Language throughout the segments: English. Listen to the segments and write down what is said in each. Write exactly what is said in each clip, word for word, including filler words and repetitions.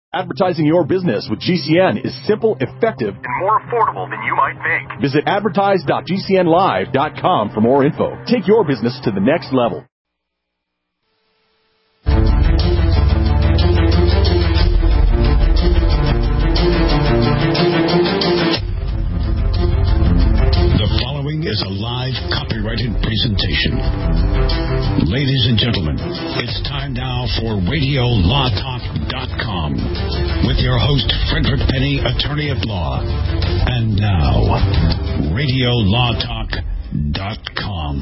Advertising your business with G C N is simple, effective, and more affordable than you might think. Visit advertise dot g c n live dot com for more info. Take your business to the next level. The following is a live copyrighted presentation. Ladies and gentlemen, it's time now for radio law talk dot com with your host, Frederick Penny, attorney at law. And now, radio law talk dot com.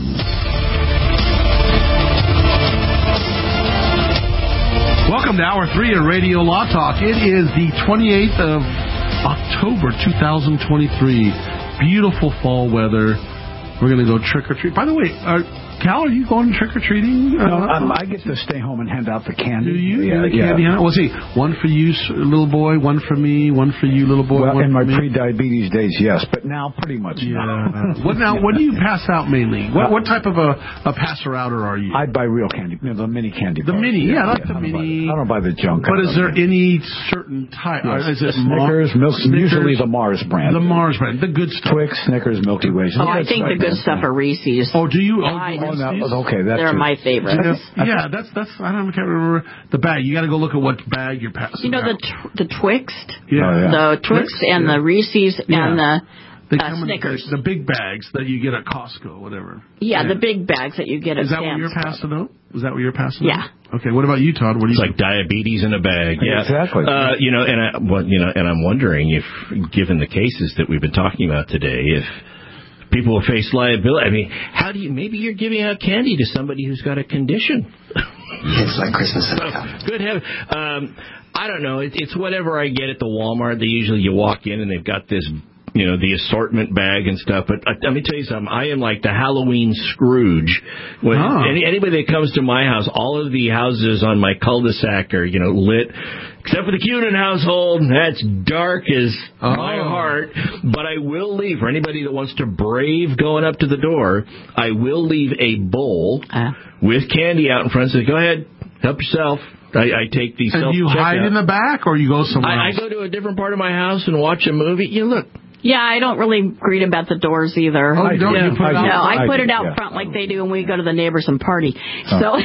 Welcome to Hour three of Radio Law Talk. It is the twenty-eighth of October, two thousand twenty-three. Beautiful fall weather. We're going to go trick-or-treat. By the way, are, Cal, are you going trick-or-treating? No, um, I get to stay home and hand out the candy. Do you? Yeah, the candy? yeah. Well, see, one for you, little boy, one for me, one for you, little boy, well, one in for my me. pre-diabetes days, yes, but now pretty much yeah. no. What now? What do you pass out mainly? What what type of a, a passer-outer are you? I buy real candy, you know, the mini candy The bars. mini, yeah, not yeah, the I mini. Buy, I don't buy the junk. But is there any certain type? Yes. Is it Snickers, Mar- Milk, Snickers, usually the Mars brand. The Mars brand, the good stuff. Twix, Snickers, Milky Ways. Oh, I think the good stuff are Reese's. Oh, do you? Oh, I- do Oh, no, Reese's? okay, that's They're it. my favorites. Yeah, yeah, that's that's. I don't I can't remember the bag. You got to go look at what bag you're passing. You know out. the tw- the Twixt, yeah, Oh, yeah. the Twix Twix, and yeah. the Reese's Yeah. and the They uh, come in Snickers. the, the big bags that you get at Costco, whatever. yeah, Yeah. the big bags that you get at Is that what Sam's you're Club. passing out? Is that what you're passing Yeah. out? Okay. What about you, Todd? What do you? It's like diabetes in a bag. Yeah, exactly. Uh, you know, and I, well, you know, and I'm wondering if, given the cases that we've been talking about today, if people will face liability. I mean, how do you? Maybe you're giving out candy to somebody who's got a condition. It's like Christmas in a cup. Good heaven. Um, I don't know. It, it's whatever I get at the Walmart. They usually you walk in and they've got this, you know, the assortment bag and stuff. But uh, let me tell you something. I am like the Halloween Scrooge. When Oh. any, anybody that comes to my house, all of the houses on my cul-de-sac are, you know, lit. Except for the Cunin household, that's dark as Oh. my heart. But I will leave, for anybody that wants to brave going up to the door, I will leave a bowl Uh. with candy out in front. So go ahead, help yourself. I, I take these and self you hide in the back, or you go somewhere I, I else? go to a different part of my house and watch a movie. You look. Yeah, I don't really greet them at the doors either. Oh, you don't? Yeah. You put it I out? do. No, I I put do, it out yeah. front like they do when we go to the neighbors and party. Oh. So,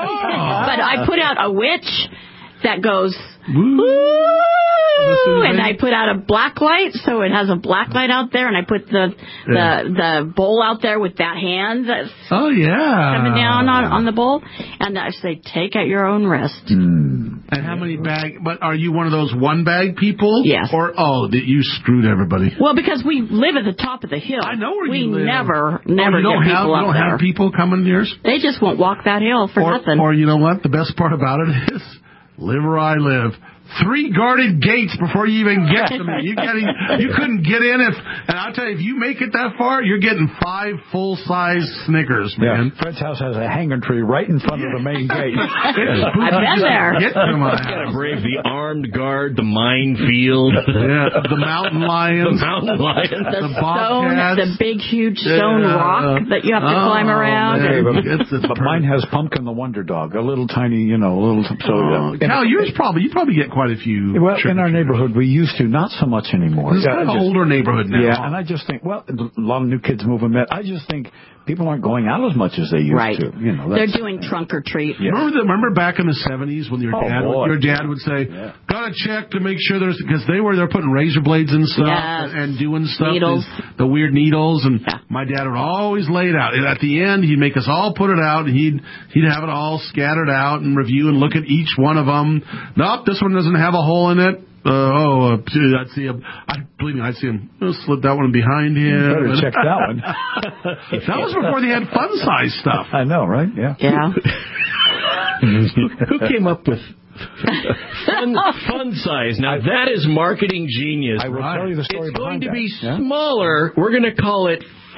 but I put out a witch that goes, Woo. woo, and I put out a black light, so it has a black light out there, and I put the Yeah. the the bowl out there with that hand that's Oh yeah. coming down on on the bowl, and I say, take at your own risk. And how many bag? But are you one of those one bag people? Yes. Or oh, that you screwed everybody. Well, because we live at the top of the hill. I know where we you live. never, Oh, never you don't get have people you up don't there. have people coming yours. They just won't walk that hill for or, nothing. Or you know what? The best part about it is, live where I live. Three guarded gates before you even get to me. You getting, you couldn't get in if, and I'll tell you, if you make it that far, you're getting five full size Snickers, man. Yeah. Fred's house has a hanging tree right in front of the main gate. I've been there. Get to my Got to house. brave the armed guard, the minefield, Yeah, the mountain the lions, mountain lions. The, the stone, bobcats. the big, huge stone Yeah. rock that you have to Oh, climb around. man. Okay, It's- but, it's but mine has Pumpkin the Wonder Dog, a little tiny, you know, a little. So, Oh, uh, Cal, yours probably you probably get quite a few. well, in our trick-or-treaters. neighborhood, we used to, not so much anymore. It's Yeah, kind of I an just- older neighborhood now. Yeah, and I just think, well, a lot of new kids moving in. I just think people aren't going out as much as they used Right. to. You know, They're that's, doing trunk or treat. Yeah. Remember, the, remember back in the seventies when your Oh, dad boy. would, your dad would say, Yeah. "Gotta check to make sure there's," because they were they're putting razor blades and stuff Yes. and doing stuff, Needles. these- the weird needles, and Yeah. my dad would always lay it out. And at the end, he'd make us all put it out, and he'd he'd have it all scattered out and review and look at each one of them. Nope, this one doesn't have a hole in it. Uh, oh, uh, gee, I'd see him. I believe me, I'd see him. Oh, slid that one behind him. better check that one. That was before they had fun size stuff. I know, right? Yeah. Yeah. Who came up with fun, fun size? Now, that is marketing genius. I will Right. tell you the story It's going behind to that. be Yeah? smaller. We're going to call it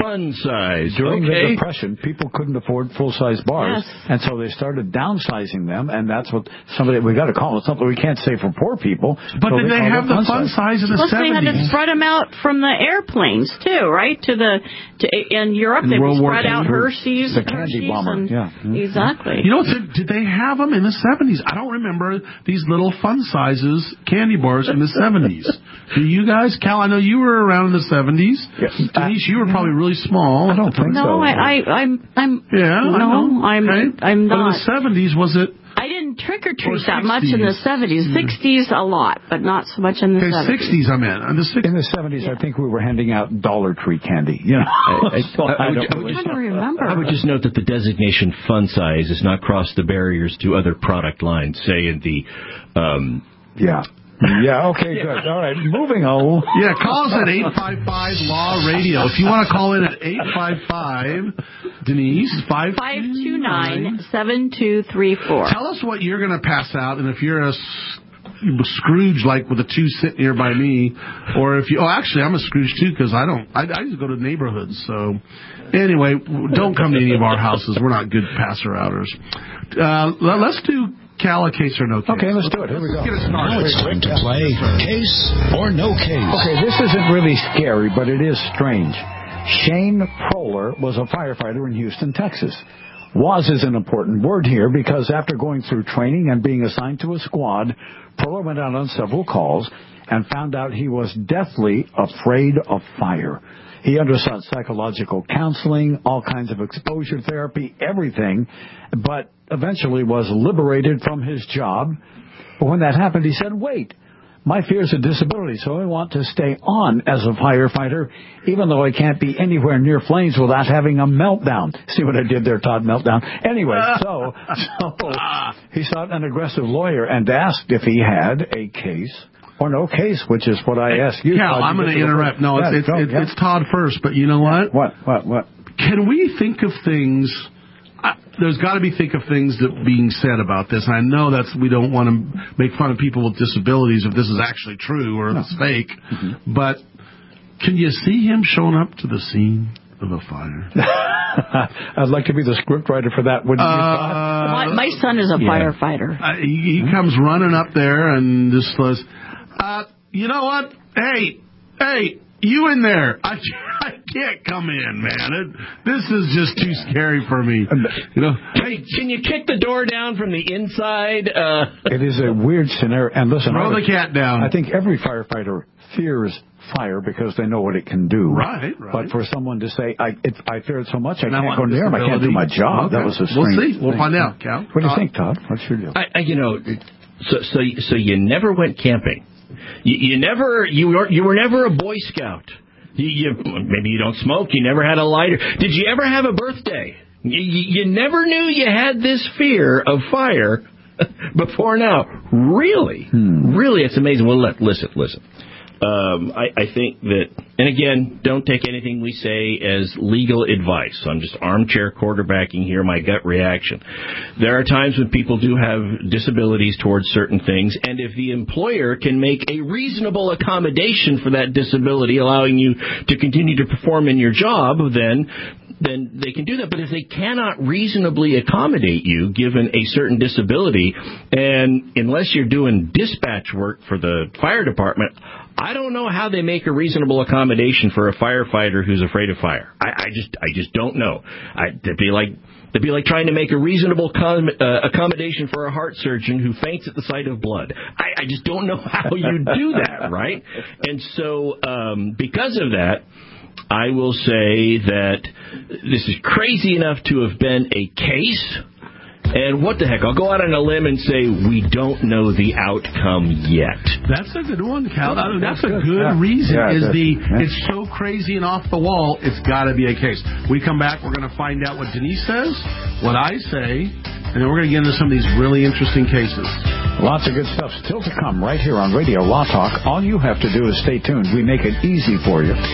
fun size. During okay. the Depression, people couldn't afford full-size bars, Yes. and so they started downsizing them, and that's what somebody, we got to call it something we can't say for poor people. But so did they call have it the fun size in the Plus, they had to seventies? spread them out from the airplanes too, right? To the to, in Europe, In they World would War spread out Two. Hershey's, The candy Hershey's bomber, and, yeah. Mhm. exactly. You know, did, did they have them in the seventies? I don't remember these little fun sizes candy bars in the seventies. Do you guys, Cal? I know you were around in the seventies. Yeah. Denise, you were probably really small. I don't think no, so. I, I, I'm, I'm. Yeah, I no, know. I'm, Okay. I'm But in not. the seventies, was it? I didn't trick or Or treat that much in the sixties. seventies. Sixties a lot, but not so much in the Okay, seventies. sixties. I meant in the sixties. In the seventies, I think we were handing out Dollar Tree candy. You know, I, So I, I, I would, don't I would I'm just, trying to remember. I would just note that the designation fun size has not crossed the barriers to other product lines, say in the um, yeah. Yeah, okay, good. All right, moving on. Yeah, call us at eight five five Law Radio. If you want to call in at eight five five, Denise, five five two nine, seven two three four. Tell us what you're going to pass out, and if you're a s- Scrooge, like with the two sitting here by me, or if you, oh, actually, I'm a Scrooge too, because I don't, I, I just go to neighborhoods, so anyway, don't come to any of our houses. We're not good passer-outers. Uh, let, let's do Cal, a case or no case. Okay, let's do it. Here we go. Let's get it started. Now it's time to play Case or No Case. Okay, this isn't really scary, but it is strange. Shane Proler was a firefighter in Houston, Texas. Was is an important word here because after going through training and being assigned to a squad, Proler went out on several calls and found out he was deathly afraid of fire. He underwent psychological counseling, all kinds of exposure therapy, everything, but eventually was liberated from his job. But when that happened, he said, wait, my fear is a disability, so I want to stay on as a firefighter, even though I can't be anywhere near flames without having a meltdown. See what I did there, Todd? Meltdown. Anyway, so, so he sought an aggressive lawyer and asked if he had a case or no case, which is what I asked you. Cal, I'm going to interrupt. No, it's, yeah, it's, go, it's, yeah. it's Todd first, but you know what? What, what, what? Can we think of things... I, there's got to be think of things that being said about this. I know that's we don't want to make fun of people with disabilities if this is actually true or if No. it's fake. Mm-hmm. But can you see him showing up to the scene of a fire? I'd like to be the scriptwriter for that, wouldn't you, Todd? Uh, My, my son is a yeah. firefighter. Uh, he, he comes running up there and just says, uh, you know what? Hey, hey, you in there. I, I can't come in, man. It, this is just too scary for me. You know, hey, can you kick the door down from the inside? Uh, It is a weird scenario. And listen, throw I, the cat down. I think every firefighter fears fire because they know what it can do. Right, right. But for someone to say, I it, I fear it so much, I And I can't want go near him, I can't do my job, Okay. that was a We'll strange see. We'll thing. find out, Cal. What do you Uh, think, Todd? What's your deal? I, I, you know, so so so you never went camping. You, you never you were you were never a Boy Scout. You, you maybe you don't smoke. You never had a lighter. Did you ever have a birthday? You, you, you never knew you had this fear of fire before now. Really, Hmm. really, it's amazing. Well, let, listen, listen. Um, I, I think that, and again, don't take anything we say as legal advice. I'm just armchair quarterbacking here, my gut reaction. There are times when people do have disabilities towards certain things, and if the employer can make a reasonable accommodation for that disability, allowing you to continue to perform in your job, then then they can do that. But if they cannot reasonably accommodate you, given a certain disability, and unless you're doing dispatch work for the fire department, I don't know how they make a reasonable accommodation for a firefighter who's afraid of fire. I, I just, I just don't know. I, it'd be like, it'd be like trying to make a reasonable com, uh, accommodation for a heart surgeon who faints at the sight of blood. I, I just don't know how you do that, right? And so, um, because of that, I will say that this is crazy enough to have been a case. And what the heck? I'll go out on a limb and say we don't know the outcome yet. That's a good one, Cal. I mean, that's, That's a good. good Yeah. reason. Yeah, is that's- the yeah. it's so crazy and off the wall? It's got to be a case. We come back. We're going to find out what Denise says, what I say, and then we're going to get into some of these really interesting cases. Lots of good stuff still to come right here on Radio Law Talk. All you have to do is stay tuned. We make it easy for you.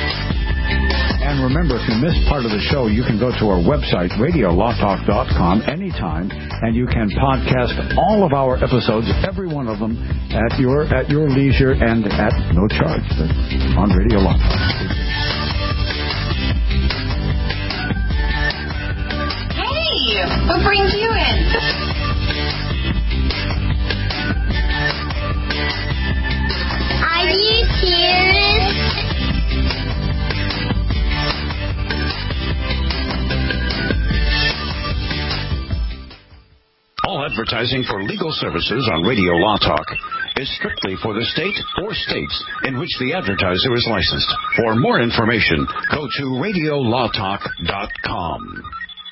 And remember, if you missed part of the show, you can go to our website, radio law talk dot com, anytime, and you can podcast all of our episodes, every one of them, at your at your leisure and at no charge on Radio Law Talk. you? What brings you in? Are you serious? All advertising for legal services on Radio Law Talk is strictly for the state or states in which the advertiser is licensed. For more information, go to radio law talk dot com.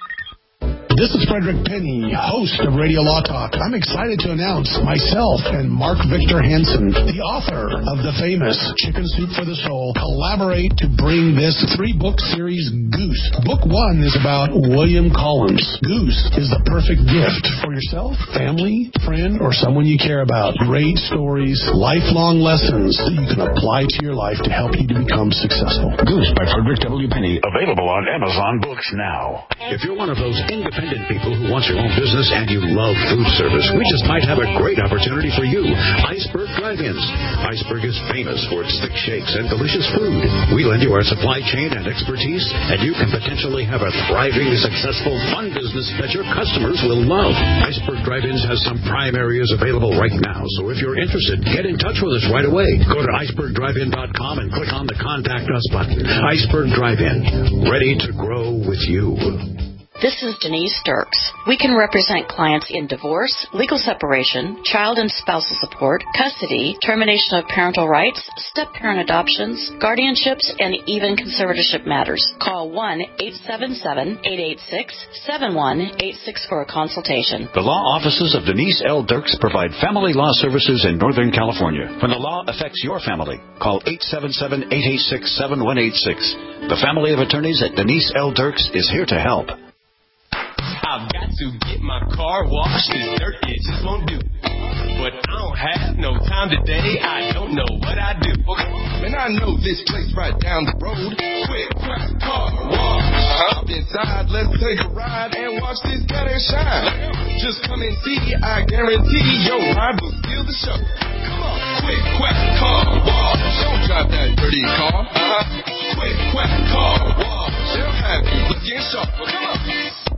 This is Frederick Penny, host of Radio Law Talk. I'm excited to announce myself and Mark Victor Hansen, the author of the famous Chicken Soup for the Soul, collaborate to bring this three-book series, Goose. Book one is about William Collins. Goose is the perfect gift for yourself, family, friend, or someone you care about. Great stories, lifelong lessons that you can apply to your life to help you to become successful. Goose by Frederick W. Penny, available on Amazon Books now. If you're one of those independent people who want your own business and you love food service, we just might have a great opportunity for you. Iceberg Drive-Ins. Iceberg is famous for its thick shakes and delicious food. We lend you our supply chain and expertise, and you can potentially have a thriving, successful, fun business that your customers will love. Iceberg Drive-Ins has some prime areas available right now, so if you're interested, get in touch with us right away. Go to iceberg drive in dot com and click on the Contact Us button. Iceberg Drive-In, ready to grow with you. This is Denise Dirks. We can represent clients in divorce, legal separation, child and spousal support, custody, termination of parental rights, step-parent adoptions, guardianships, and even conservatorship matters. Call one eight seven seven, eight eight six, seven one eight six for a consultation. The law offices of Denise L. Dirks provide family law services in Northern California. When the law affects your family, call eight seven seven, eight eight six, seven one eight six. The family of attorneys at Denise L. Dirks is here to help. I've got to get my car washed, this dirt it just won't do. But I don't have no time today, I don't know what I do. Man, I know this place right down the road. Quick, quick, car wash. Hop inside, let's take a ride and watch this gutter shine. Just come and see, I guarantee your ride will steal the show. Come on, quick, quick, car wash. Don't drive that dirty car. Uh-huh. Quick, quick, car wash. They'll have you looking sharp. Well, come on.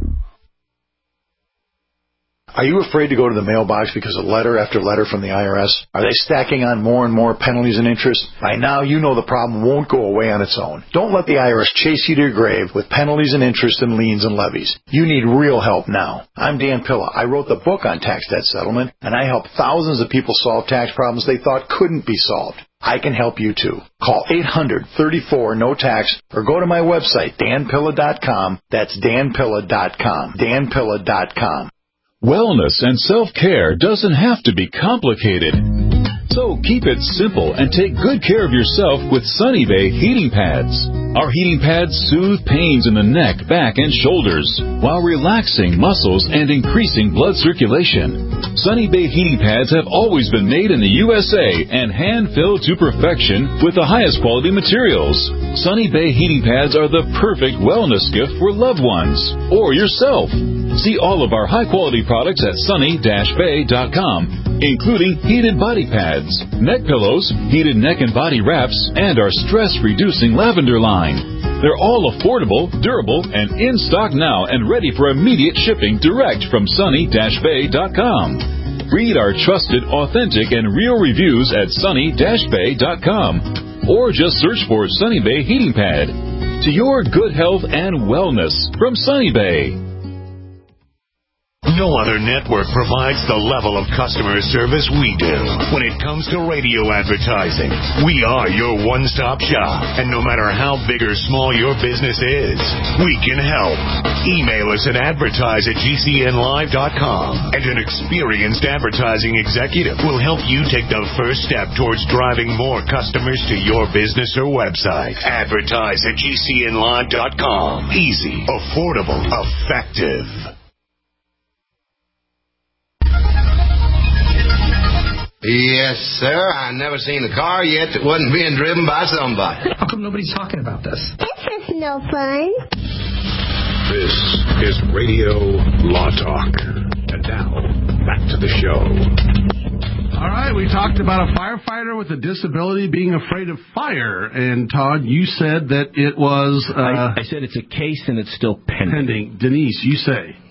Are you afraid to go to the mailbox because of letter after letter from the I R S? Are they stacking on more and more penalties and interest? By now, you know the problem won't go away on its own. Don't let the I R S chase you to your grave with penalties and interest and liens and levies. You need real help now. I'm Dan Pilla. I wrote the book on tax debt settlement, and I help thousands of people solve tax problems they thought couldn't be solved. I can help you too. Call eight hundred, thirty-four, no tax or go to my website, dan pilla dot com. That's dan pilla dot com. dan pilla dot com. Wellness and self-care doesn't have to be complicated. So keep it simple and take good care of yourself with Sunny Bay heating pads. Our heating pads soothe pains in the neck, back, and shoulders while relaxing muscles and increasing blood circulation. Sunny Bay heating pads have always been made in the U S A and hand-filled to perfection with the highest quality materials. Sunny Bay heating pads are the perfect wellness gift for loved ones or yourself. See all of our high-quality products at sunny dash bay dot com, including heated body pads, neck pillows, heated neck and body wraps, and our stress-reducing lavender line. They're all affordable, durable, and in stock now and ready for immediate shipping direct from sunny dash bay dot com. Read our trusted, authentic, and real reviews at sunny dash bay dot com or just search for Sunny Bay Heating Pad. To your good health and wellness from Sunny Bay. No other network provides the level of customer service we do when it comes to radio advertising. We are your one-stop shop, and no matter how big or small your business is, we can help. Email us at advertise at g c n live dot com, and an experienced advertising executive will help you take the first step towards driving more customers to your business or website. Advertise at g c n live dot com. Easy, affordable, effective. Yes, sir. I never seen a car yet that wasn't being driven by somebody. How come nobody's talking about this? This is no fun. This is Radio Law Talk. And now, back to the show. All right, we talked about a firefighter with a disability being afraid of fire. And, Todd, you said that it was... Uh, I, I said it's a case and it's still pending. pending. Denise, you say...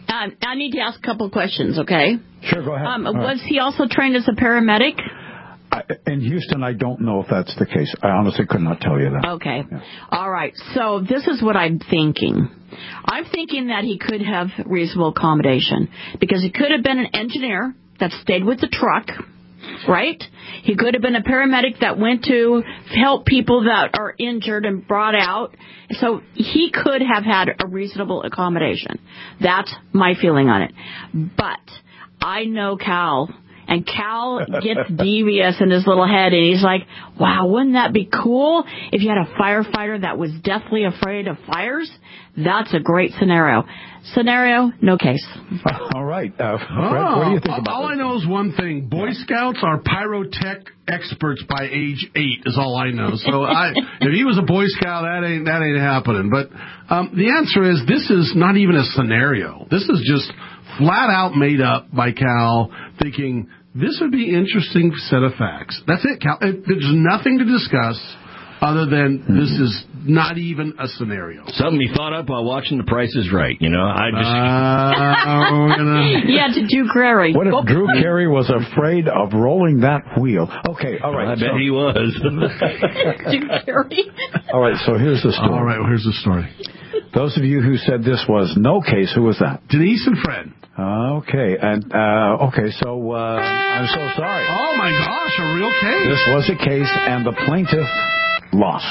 Um, I need to ask a couple of questions, okay? Sure, go ahead. Um, All was right. he also trained as a paramedic? I, in Houston, I don't know if that's the case. I honestly could not tell you that. Okay. Yeah. All right. So this is what I'm thinking. I'm thinking that he could have reasonable accommodation because he could have been an engineer that stayed with the truck, right? He could have been a paramedic that went to help people that are injured and brought out. So he could have had a reasonable accommodation. That's my feeling on it. But I know Cal. And Cal gets devious in his little head, and he's like, wow, wouldn't that be cool if you had a firefighter that was deathly afraid of fires? That's a great scenario. Scenario, no case. All right. Uh, Fred, oh, what do you think about all this? I know is one thing. Boy Scouts are pyrotech experts by age eight is all I know. So I, if he was a Boy Scout, that ain't that ain't happening. But um, the answer is this is not even a scenario. This is just flat out made up by Cal thinking, this would be an interesting set of facts. That's it, Cal. It, there's nothing to discuss other than mm-hmm. this is not even a scenario. Something he thought up while watching The Price is Right. You know, I just... Uh, gonna... Yeah, to Drew Carey. What if oh. Drew Carey was afraid of rolling that wheel? Okay, all right. I bet so... he was. Drew Carey. All right, so here's the story. All right, well, here's the story. Those of you who said this was no case, who was that? Denise and Fred. Okay, and uh, okay, so uh, I'm so sorry. Oh my gosh, a real case. This was a case, and the plaintiff lost.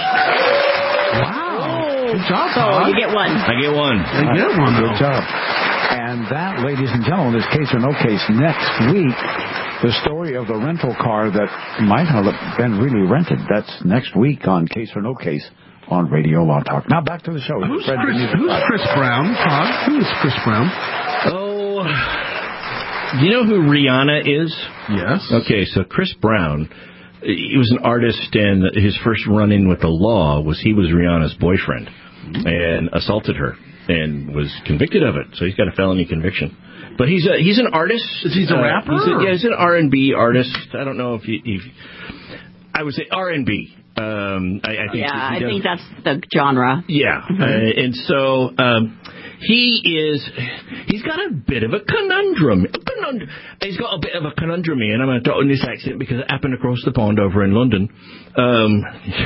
Wow, good job, so Todd. you get one. I get one. I get one. Good job. And that, ladies and gentlemen, is case or no case. Next week, the story of the rental car that might have been really rented. That's next week on Case or No Case on Radio Law Talk. Now back to the show. Who's Chris, who's Chris Brown, Todd? Who is Chris Brown? Oh, do you know who Rihanna is? Yes. Okay, so Chris Brown, he was an artist, and his first run-in with the law was he was Rihanna's boyfriend mm-hmm. and assaulted her and was convicted of it. So he's got a felony conviction. But he's a, he's an artist. He's a uh, rapper? He's a, yeah, he's an R and B artist. I don't know if he... If, I would say R and B. Um, I, I think yeah, I does, think that's the genre. Yeah, mm-hmm. uh, and so um, he is. He's got a bit of a conundrum. A conundrum. He's got a bit of a conundrum here, and I'm going to talk in this accent because it happened across the pond over in London. Um,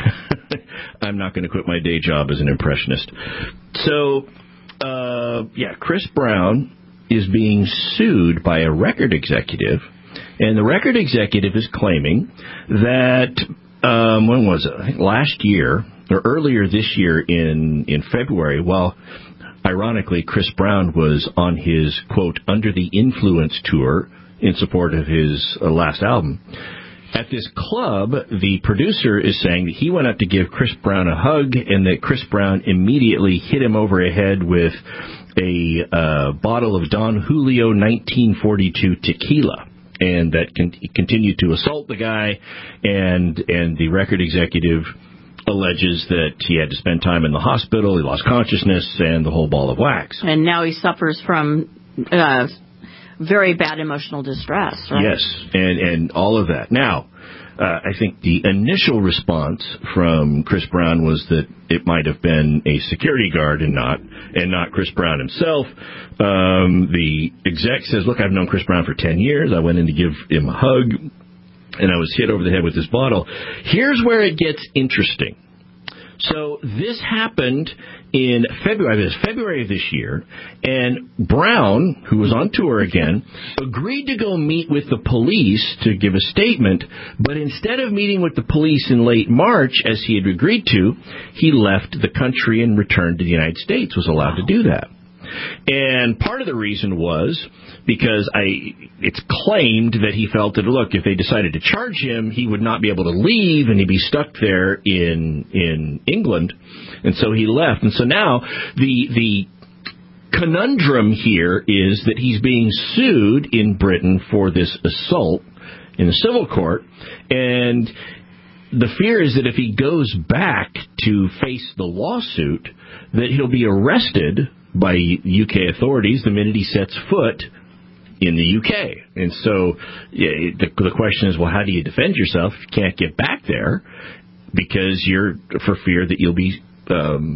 I'm not going to quit my day job as an impressionist. So, uh, yeah, Chris Brown is being sued by a record executive, and the record executive is claiming that. Um, when was it? I think last year, or earlier this year in, in February, well, ironically, Chris Brown was on his, quote, Under the Influence tour in support of his uh, last album. At this club, the producer is saying that he went up to give Chris Brown a hug and that Chris Brown immediately hit him over the head with a uh, bottle of Don Julio nineteen forty-two tequila. And that con- continued to assault the guy, and and the record executive alleges that he had to spend time in the hospital, he lost consciousness, and the whole ball of wax. And now he suffers from uh, very bad emotional distress, right? Yes, and, and all of that. Now, uh, I think the initial response from Chris Brown was that it might have been a security guard and not and not Chris Brown himself. Um, the exec says, look, I've known Chris Brown for ten years. I went in to give him a hug, and I was hit over the head with this bottle. Here's where it gets interesting. So this happened in February, this February of this year, and Brown, who was on tour again, agreed to go meet with the police to give a statement, but instead of meeting with the police in late March, as he had agreed to, he left the country and returned to the United States, was allowed to do that. And part of the reason was because I, it's claimed that he felt that, look, if they decided to charge him, he would not be able to leave and he'd be stuck there in in England. And so he left. And so now the the conundrum here is that he's being sued in Britain for this assault in a civil court. And the fear is that if he goes back to face the lawsuit, that he'll be arrested by U K authorities the minute he sets foot in the U K. And so yeah, the, the question is, well, how do you defend yourself if you can't get back there because you're for fear that you'll be um,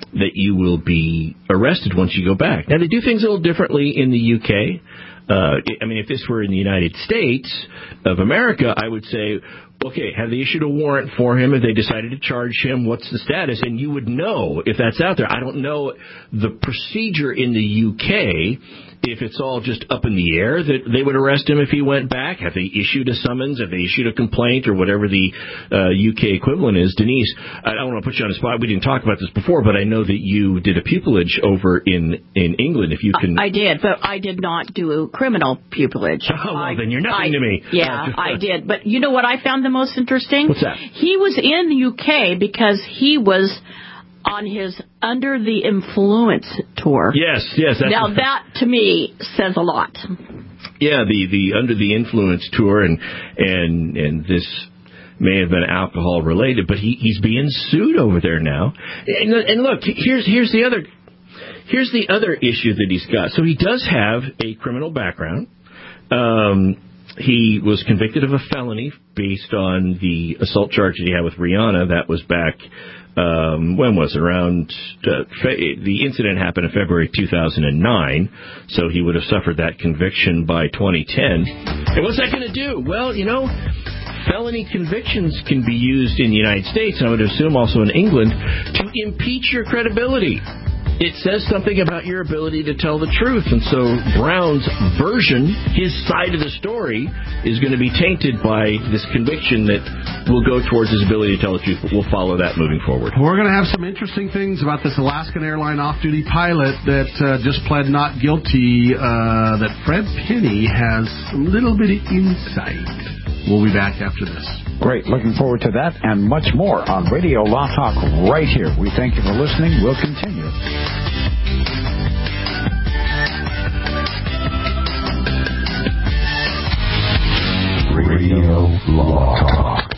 that you will be arrested once you go back. Now, they do things a little differently in the U K. Uh, I mean, if this were in the United States of America, I would say, okay, have they issued a warrant for him? If they decided to charge him, what's the status? And you would know if that's out there. I don't know the procedure in the U K, if it's all just up in the air, that they would arrest him if he went back. Have they issued a summons? Have they issued a complaint or whatever the uh, U K equivalent is? Denise, I don't want to put you on the spot. We didn't talk about this before, but I know that you did a pupillage over in, in England. If you can, I did, but I did not do criminal pupillage. Oh, well, I, then you're nothing I, to me. Yeah, uh, I did. But you know what I found the most interesting? What's that? He was in the U K because he was on his Under the Influence tour. Yes, yes. That's now, that, to me, says a lot. Yeah, the, the Under the Influence tour, and and and this may have been alcohol related, but he, he's being sued over there now. And, and look, here's here's the other here's the other issue that he's got. So he does have a criminal background. Um, he was convicted of a felony based on the assault charge that he had with Rihanna. That was back. Um, when was it? Around uh, fe- the incident happened in February two thousand nine, so he would have suffered that conviction by twenty ten. And what's that going to do? Well, you know, felony convictions can be used in the United States, and I would assume also in England, to impeach your credibility. It says something about your ability to tell the truth. And so Brown's version, his side of the story, is going to be tainted by this conviction that will go towards his ability to tell the truth. But we'll follow that moving forward. We're going to have some interesting things about this Alaskan Airline off-duty pilot that uh, just pled not guilty, uh, that Fred Penny has a little bit of insight. We'll be back after this. Great. Looking forward to that and much more on Radio Law Talk right here. We thank you for listening. We'll continue. Radio Law Talk.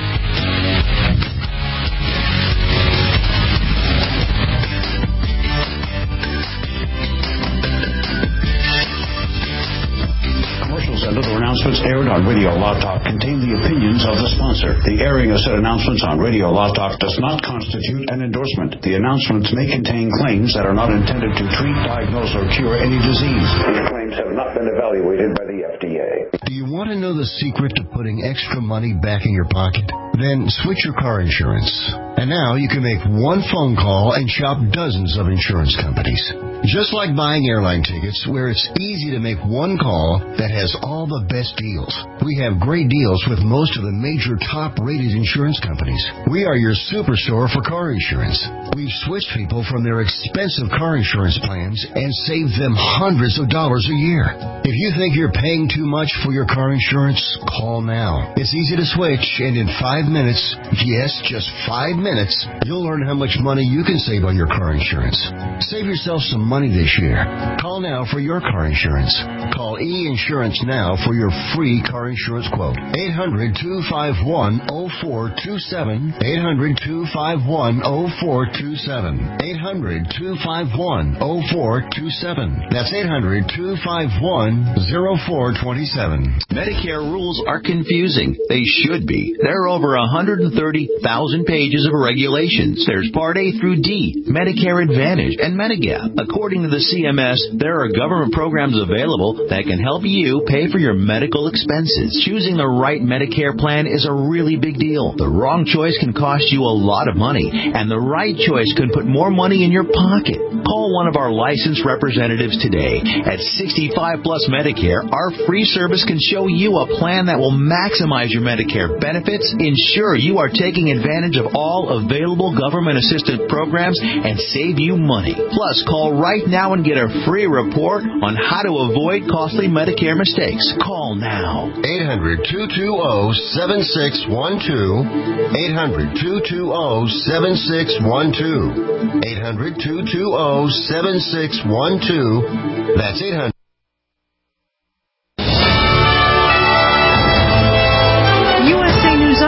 And other announcements aired on Radio Law Talk contain the opinions of the sponsor. The airing of said announcements on Radio Law Talk does not constitute an endorsement. The announcements may contain claims that are not intended to treat, diagnose, or cure any disease. These claims have not been evaluated by the F D A. Do you want to know the secret to putting extra money back in your pocket? Then switch your car insurance. And now you can make one phone call and shop dozens of insurance companies. Just like buying airline tickets, where it's easy to make one call that has all the best deals. We have great deals with most of the major top-rated insurance companies. We are your superstore for car insurance. We've switched people from their expensive car insurance plans and saved them hundreds of dollars a year. If you think you're paying too much for your car insurance, call now. It's easy to switch, and in five minutes, yes, just five minutes, you'll learn how much money you can save on your car insurance. Save yourself some money this year. Call now for your car insurance. Call E-Insurance now for your free car insurance quote. eight hundred, two five one, oh four two seven. eight hundred, two five one, oh four two seven. eight hundred, two five one, oh four two seven. That's eight hundred, two five one, oh four two seven. Medicare rules are confusing. They should be. There are over one hundred thirty thousand pages of regulations. There's Part A through D, Medicare Advantage, and Medigap. According to the C M S, there are government programs available that can help you pay for your medical expenses. Choosing the right Medicare plan is a really big deal. The wrong choice can cost you a lot of money, and the right choice can put more money in your pocket. Call one of our licensed representatives today. At sixty-five plus Medicare, our free service can show you a plan that will maximize your Medicare benefits, ensure you are taking advantage of all available government-assisted programs, and save you money. Plus, call right now and get a free report on how to avoid costly Medicare mistakes. Call now. eight hundred, two two zero, seven six one two. eight hundred, two two zero, seven six one two. eight hundred, two two zero, seven six one two. That's eight hundred.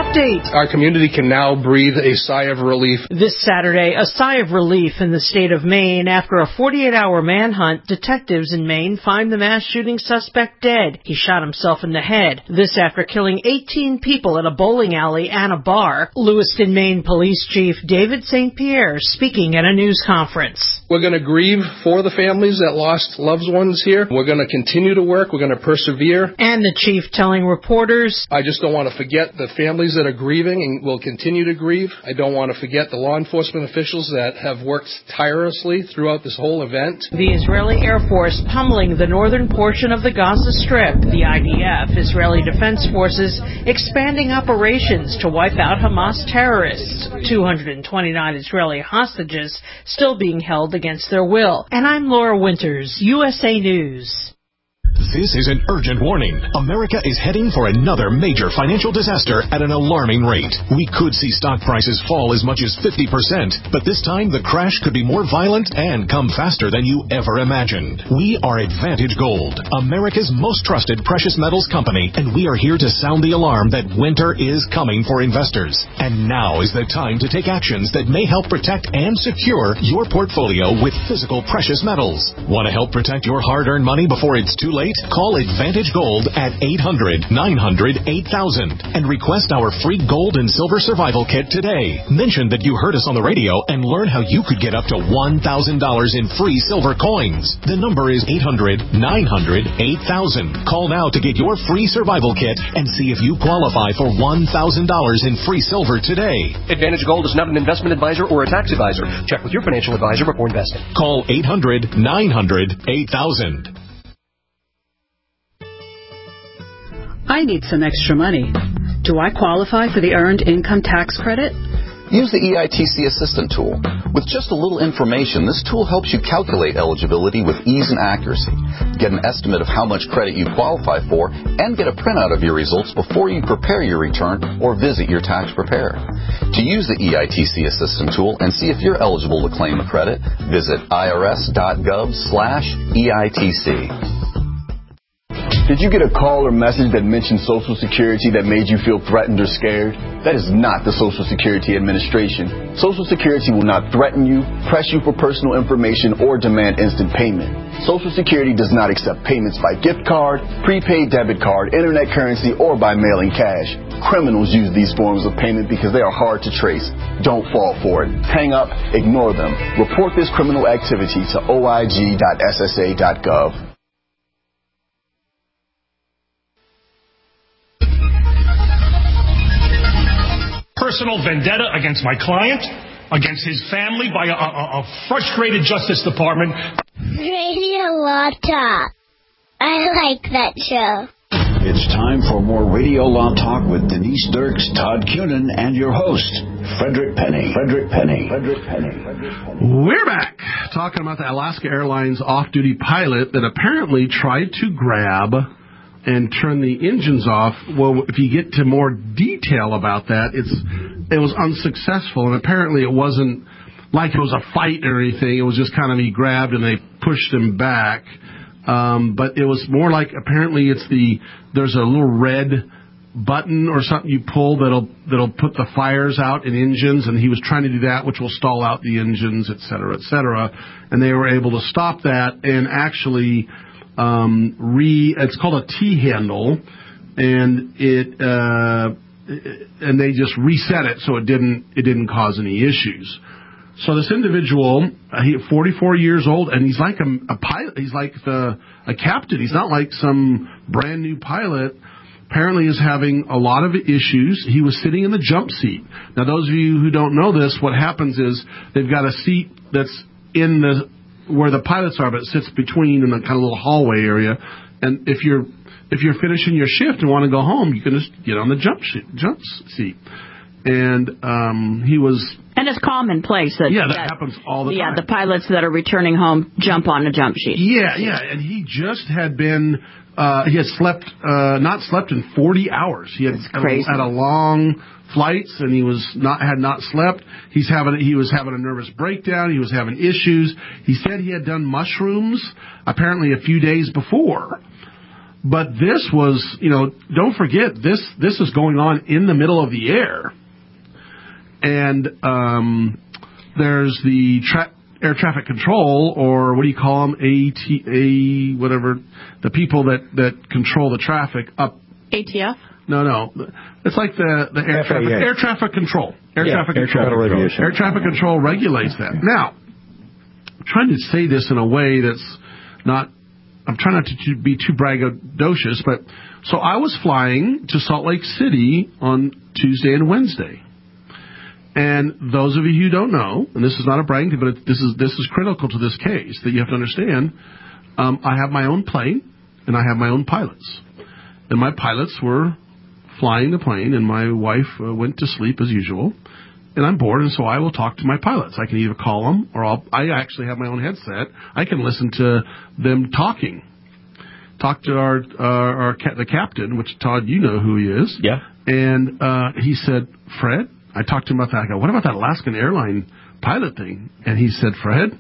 update. Our community can now breathe a sigh of relief. This Saturday, a sigh of relief in the state of Maine after a forty-eight hour manhunt. Detectives in Maine find the mass shooting suspect dead. He shot himself in the head. This after killing eighteen people at a bowling alley and a bar. Lewiston, Maine Police Chief David Saint Pierre speaking at a news conference. We're going to grieve for the families that lost loved ones here. We're going to continue to work. We're going to persevere. And the chief telling reporters, I just don't want to forget the families that are grieving and will continue to grieve. I don't want to forget the law enforcement officials that have worked tirelessly throughout this whole event. The Israeli Air Force pummeling the northern portion of the Gaza Strip. The I D F, Israeli Defense Forces, expanding operations to wipe out Hamas terrorists. two hundred twenty-nine Israeli hostages still being held against their will. And I'm Laura Winters, U S A News. This is an urgent warning. America is heading for another major financial disaster at an alarming rate. We could see stock prices fall as much as fifty percent, but this time the crash could be more violent and come faster than you ever imagined. We are Advantage Gold, America's most trusted precious metals company, and we are here to sound the alarm that winter is coming for investors. And now is the time to take actions that may help protect and secure your portfolio with physical precious metals. Want to help protect your hard-earned money before it's too late? Call Advantage Gold at eight hundred, nine hundred, eight thousand and request our free gold and silver survival kit today. Mention that you heard us on the radio and learn how you could get up to one thousand dollars in free silver coins. The number is eight hundred, nine hundred, eight thousand. Call now to get your free survival kit and see if you qualify for one thousand dollars in free silver today. Advantage Gold is not an investment advisor or a tax advisor. Check with your financial advisor before investing. Call eight hundred, nine hundred, eight thousand. I need some extra money. Do I qualify for the Earned Income Tax Credit? Use the E I T C Assistant tool. With just a little information, this tool helps you calculate eligibility with ease and accuracy. Get an estimate of how much credit you qualify for and get a printout of your results before you prepare your return or visit your tax preparer. To use the E I T C Assistant tool and see if you're eligible to claim a credit, visit irs.gov slash EITC. Did you get a call or message that mentioned Social Security that made you feel threatened or scared? That is not the Social Security Administration. Social Security will not threaten you, press you for personal information, or demand instant payment. Social Security does not accept payments by gift card, prepaid debit card, internet currency, or by mailing cash. Criminals use these forms of payment because they are hard to trace. Don't fall for it. Hang up, ignore them. Report this criminal activity to O I G dot S S A dot gov. Personal vendetta against my client, against his family by a, a, a frustrated Justice Department. Radio Law Talk. I like that show. It's time for more Radio Law Talk with Denise Dirks, Todd Cunin, and your host, Frederick Penny. Frederick Penny. Frederick Penny. Frederick Penny. We're back talking about the Alaska Airlines off-duty pilot that apparently tried to grab and turn the engines off. Well, if you get to more detail about that, it's it was unsuccessful, and apparently it wasn't like it was a fight or anything. It was just kind of he grabbed and they pushed him back. Um, but it was more like apparently it's the there's a little red button or something you pull that'll that'll put the fires out in engines, and he was trying to do that, which will stall out the engines, et cetera, et cetera. And they were able to stop that and actually. Um, re, it's called a T-handle, and it uh, and they just reset it so it didn't it didn't cause any issues. So this individual, uh, he forty-four years old, and he's like a, a pilot. He's like the a captain. He's not like some brand new pilot. Apparently, is having a lot of issues. He was sitting in the jump seat. Now, those of you who don't know this, what happens is they've got a seat that's in the where the pilots are, but it sits between in the kind of little hallway area. And if you're if you're finishing your shift and want to go home, you can just get on the jump sheet, jump seat. And um, he was. And it's commonplace that yeah, that, that happens all the yeah, time. Yeah, the pilots that are returning home jump on a jump sheet. Yeah, yeah, and he just had been. Uh, he had slept, uh, not slept in forty hours. He had crazy. had a long flights, and he was not had not slept. He's having he was having a nervous breakdown. He was having issues. He said he had done mushrooms apparently a few days before. But this was, you know, don't forget, this this is going on in the middle of the air. And um, there's the tra- air traffic control, or what do you call them, A T A, whatever, the people that, that control the traffic up. A T F? No, no. It's like the, the air, traffic, air traffic control. Air yeah, traffic air control. Traffic control. Air traffic control regulates that. Now, I'm trying to say this in a way that's not, I'm trying not to be too braggadocious, but so I was flying to Salt Lake City on Tuesday and Wednesday. And those of you who don't know, and this is not a bragging thing, but this is this is critical to this case that you have to understand, um, I have my own plane, and I have my own pilots. And my pilots were flying the plane, and my wife uh, went to sleep as usual. And I'm bored, and so I will talk to my pilots. I can either call them, or I'll, I actually have my own headset. I can listen to them talking. Talk to our, uh, our ca- the captain, which, Todd, you know who he is. Yeah. And uh, he said, Fred, I talked to him about that. I go, what about that Alaskan airline pilot thing? And he said, Fred,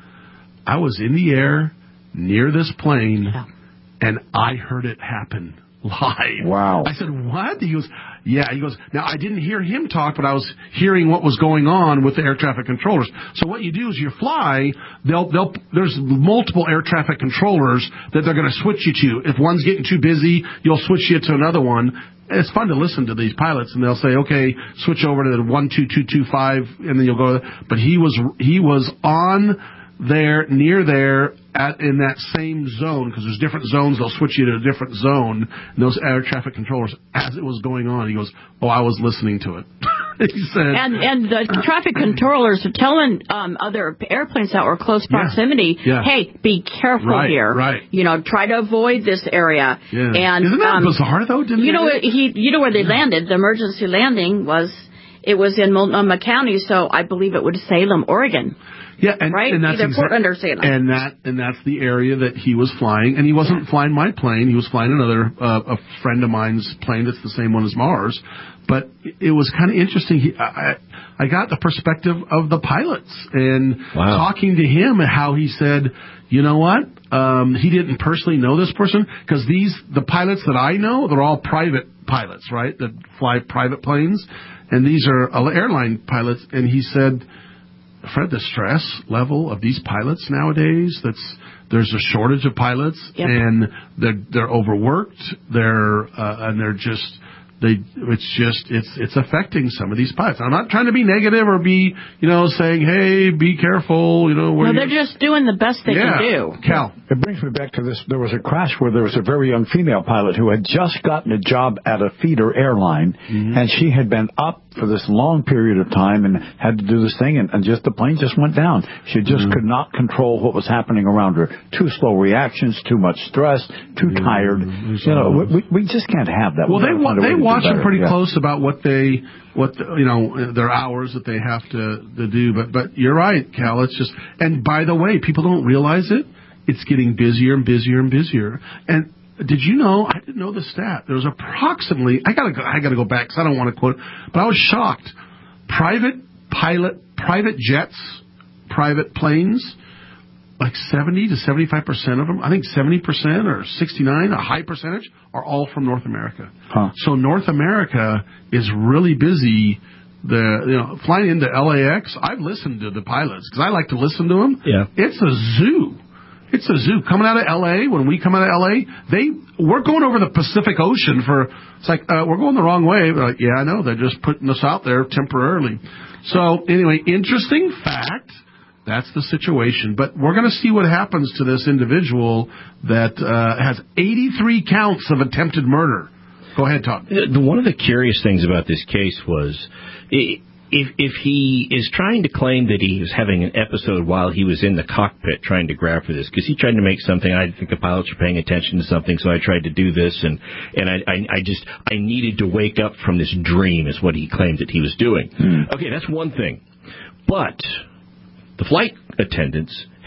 I was in the air near this plane, yeah. and I heard it happen live. Wow. I said, what? He goes, yeah. He goes, now, I didn't hear him talk, but I was hearing what was going on with the air traffic controllers. So what you do is you fly, they'll, they'll, there's multiple air traffic controllers that they're going to switch you to. If one's getting too busy, you'll switch you to another one. It's fun to listen to these pilots, and they'll say, okay, switch over to the one two two two five, and then you'll go. But he was he was on there, near there, at in that same zone, because there's different zones. They'll switch you to a different zone, and those air traffic controllers, as it was going on, he goes, oh, I was listening to it. He said, and and the traffic controllers are telling um, other airplanes that were close proximity, yeah, yeah. hey, be careful right, here. Right. You know, try to avoid this area. Yeah. And isn't that um, bizarre though? Didn't you know it? he you know where they landed? The emergency landing was it was in Multnomah County, so I believe it was Salem, Oregon. Yeah, and, right? and that's Either exa- Portland or Salem. And that and that's the area that he was flying. And he wasn't yeah. flying my plane. He was flying another uh, a friend of mine's plane that's the same one as Mars. But it was kind of interesting. He, I, I got the perspective of the pilots and wow. talking to him and how he said, you know what? Um, he didn't personally know this person because these the pilots that I know, they're all private pilots, right? That fly private planes, and these are airline pilots. And he said, Fred, the stress level of these pilots nowadays, that's there's a shortage of pilots, yep. and they're they're overworked. They're uh, and they're just they. It's just it's it's affecting some of these pilots. I'm not trying to be negative or be you know saying hey be careful you know. No, they're just doing the best they yeah. can do. Cal, it brings me back to this. There was a crash where there was a very young female pilot who had just gotten a job at a feeder airline, mm-hmm. and she had been up for this long period of time and had to do this thing, and, and just the plane just went down. She just mm-hmm. could not control what was happening around her. Too slow reactions, too much stress, too mm-hmm. tired. You know, we, we just can't have that. Well, we they wa- they watch them pretty yeah. close about what they what the, you know their hours that they have to, to do. But but you're right, Cal. It's just and by the way, people don't realize it. It's getting busier and busier and busier. And did you know? I didn't know the stat. There was approximately. I gotta go. I gotta go back because I don't want to quote. But I was shocked. Private pilot, private jets, private planes. Like seventy to seventy-five percent of them, I think seventy percent or sixty-nine, a high percentage, are all from North America. Huh. So North America is really busy. The you know flying into L A X, I've listened to the pilots because I like to listen to them. Yeah, it's a zoo. It's a zoo. Coming out of L A, when we come out of L A, they we're going over the Pacific Ocean for. It's like uh, we're going the wrong way. We're like, yeah, I know. They're just putting us out there temporarily. So anyway, interesting fact. That's the situation. But we're going to see what happens to this individual that uh, has eighty-three counts of attempted murder. Go ahead, Todd. One of the curious things about this case was if if he is trying to claim that he was having an episode while he was in the cockpit trying to grab for this, because he tried to make something, I think the pilots were paying attention to something, so I tried to do this, and, and I, I, I just, I needed to wake up from this dream is what he claimed that he was doing. Hmm. Okay, that's one thing. But the flight attendants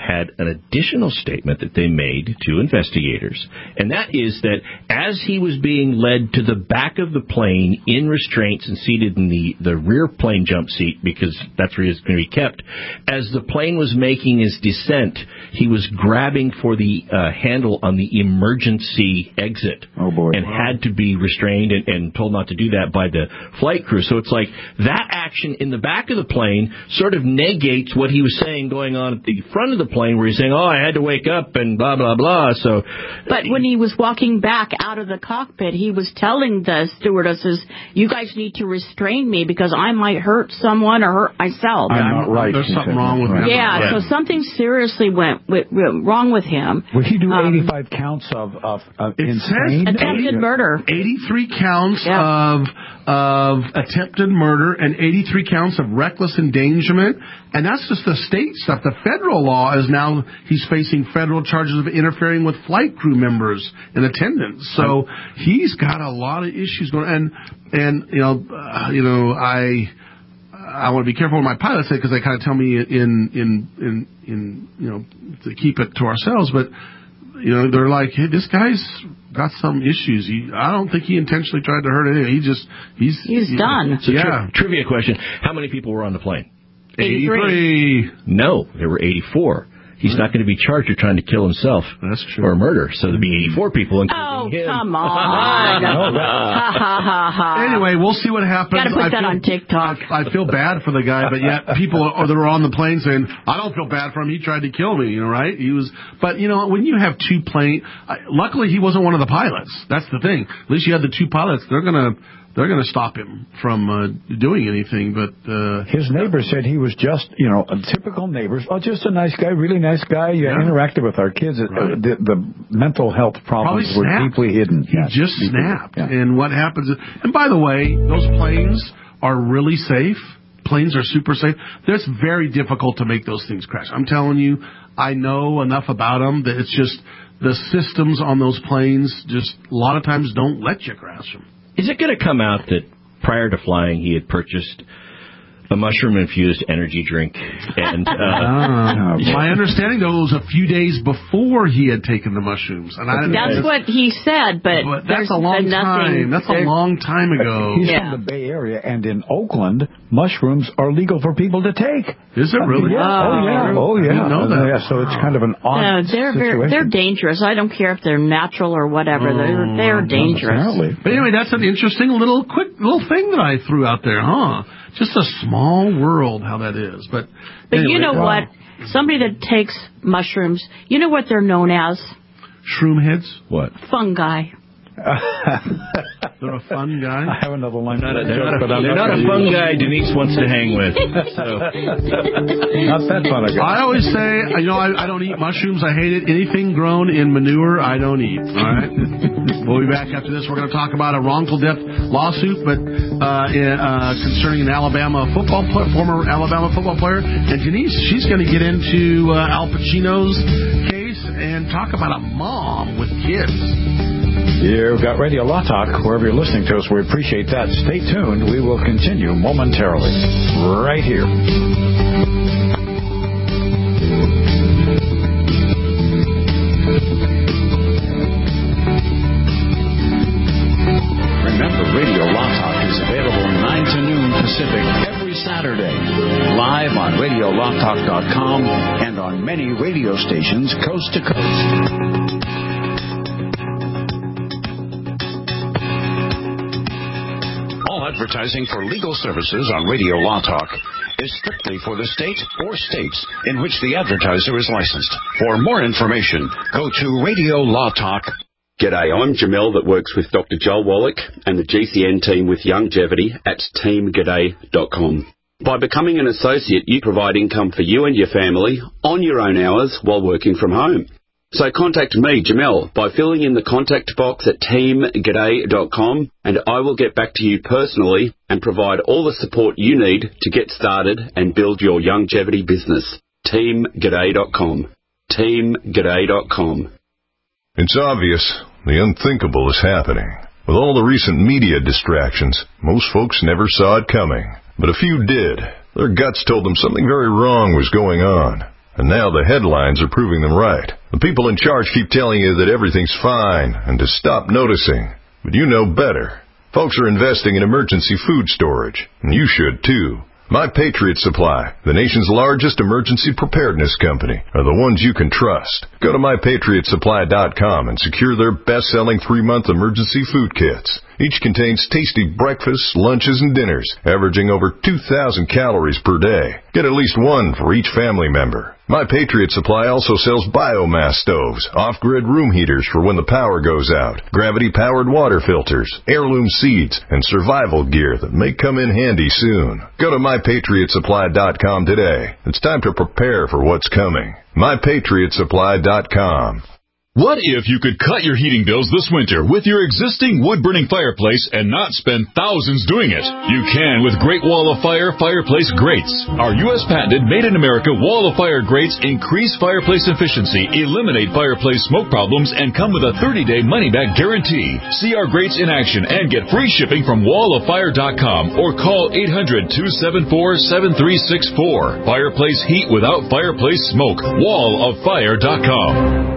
had an additional statement that they made to investigators, and that is that as he was being led to the back of the plane in restraints and seated in the, the rear plane jump seat, because that's where he was going to be kept, as the plane was making his descent, he was grabbing for the uh, handle on the emergency exit. Oh, boy. And wow. had to be restrained and, and told not to do that by the flight crew. So it's like that action in the back of the plane sort of negates what he was saying going on at the front of the plane, where he's saying, oh, I had to wake up and blah, blah, blah. So, But when he was walking back out of the cockpit, he was telling the stewardesses, you guys need to restrain me because I might hurt someone or hurt myself. I'm not right. There's something wrong with him. Yeah, yeah, so something seriously went with, went wrong with him. Would he do um, eighty-five counts of, of, of it insane? Says attempted murder. eighty-three counts yeah. of of attempted murder and eighty-three counts of reckless endangerment. And that's just the state stuff. The federal law is now he's facing federal charges of interfering with flight crew members and attendants. So he's got a lot of issues going on. And, and you know, uh, you know, I I want to be careful what my pilots say because they kind of tell me in, in, in, in, you know, to keep it to ourselves. But, you know, they're like, hey, this guy's got some issues. He, I don't think he intentionally tried to hurt anyone. He just, he's... He's he, done. So yeah. tri- trivia question. How many people were on the plane? eighty-three. No, there were eighty-four. He's not going to be charged with trying to kill himself. That's true. Or murder. So there'll be eighty-four people, including oh, him. come on. ha, ha, ha, ha. Anyway, we'll see what happens. Got to put I that feel, on TikTok. I, I feel bad for the guy, but yet people are, that are on the plane saying, I don't feel bad for him. He tried to kill me, you know, right? He was, but you know, when you have two plane, I, luckily he wasn't one of the pilots. That's the thing. At least you had the two pilots. They're gonna. They're going to stop him from uh, doing anything, but... Uh, His neighbor said he was just, you know, a typical neighbors. Oh, just a nice guy, really nice guy. You yeah. interacted with our kids. Right. Uh, the, the mental health problems were deeply hidden. He yeah. just snapped. Yeah. And what happens... Is, and by the way, those planes are really safe. Planes are super safe. It's very difficult to make those things crash. I'm telling you, I know enough about them that it's just... The systems on those planes just a lot of times don't let you crash them. Is it going to come out that prior to flying he had purchased a mushroom-infused energy drink? And uh, uh, my understanding, though, was a few days before he had taken the mushrooms. And I, that's what he said, but, but that's a long time. That's a long time ago. He's yeah. from the Bay Area, and in Oakland, mushrooms are legal for people to take. Is it really? Yeah. Oh, yeah. Oh, yeah. I didn't know that. Yeah, so it's kind of an odd no, they're situation. Very, they're dangerous. I don't care if they're natural or whatever. Oh, they're they're dangerous. Apparently. But anyway, that's an interesting little quick little thing that I threw out there, huh? Just a small world, how that is. But but anyway, you know wow. what? Somebody that takes mushrooms, you know what they're known as? Shroom heads? What? Fungi. They're a fun guy. I have another line. Not a, they're not, a, they're not a fun guy Denise wants to hang with. So. Not that fun a guy. I always say, you know, I, I don't eat mushrooms. I hate it. Anything grown in manure, I don't eat. All right. We'll be back after this. We're going to talk about a wrongful death lawsuit, but uh, uh, concerning an Alabama football player, former Alabama football player, and Denise, she's going to get into uh, Al Pacino's case and talk about a mom with kids. You've got Radio Law Talk. Wherever you're listening to us, we appreciate that. Stay tuned. We will continue momentarily. Right here. Remember, Radio Law Talk is available nine to noon Pacific every Saturday. Live on radio law talk dot com and on many radio stations coast to coast. Advertising for legal services on Radio Law Talk is strictly for the state or states in which the advertiser is licensed. For more information, go to Radio Law Talk. G'day, I'm Jamel that works with Doctor Joel Wallach and the G C N team with Longevity at team g'day dot com. By becoming an associate, you provide income for you and your family on your own hours while working from home. So contact me, Jamel, by filling in the contact box at team g'day dot com, and I will get back to you personally and provide all the support you need to get started and build your longevity business. team g'day dot com. team g'day dot com. It's obvious the unthinkable is happening. With all the recent media distractions, most folks never saw it coming. But a few did. Their guts told them something very wrong was going on. And now the headlines are proving them right. The people in charge keep telling you that everything's fine and to stop noticing. But you know better. Folks are investing in emergency food storage, and you should too. My Patriot Supply, the nation's largest emergency preparedness company, are the ones you can trust. Go to my patriot supply dot com and secure their best-selling three-month emergency food kits. Each contains tasty breakfasts, lunches, and dinners, averaging over two thousand calories per day. Get at least one for each family member. My Patriot Supply also sells biomass stoves, off-grid room heaters for when the power goes out, gravity-powered water filters, heirloom seeds, and survival gear that may come in handy soon. Go to my patriot supply dot com today. It's time to prepare for what's coming. my patriot supply dot com. What if you could cut your heating bills this winter with your existing wood-burning fireplace and not spend thousands doing it? You can with Great Wall of Fire fireplace grates. Our U S patented made-in-America Wall of Fire grates increase fireplace efficiency, eliminate fireplace smoke problems, and come with a thirty-day money-back guarantee. See our grates in action and get free shipping from wall of fire dot com or call eight hundred, two seven four, seven three six four. Fireplace heat without fireplace smoke. wall of fire dot com.